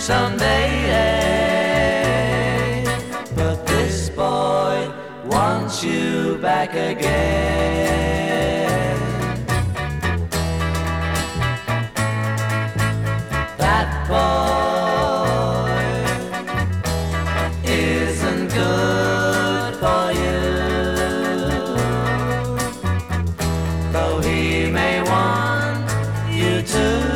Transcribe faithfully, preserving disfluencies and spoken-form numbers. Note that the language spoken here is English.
someday. But this boy wants you back again. That boy isn't good for you.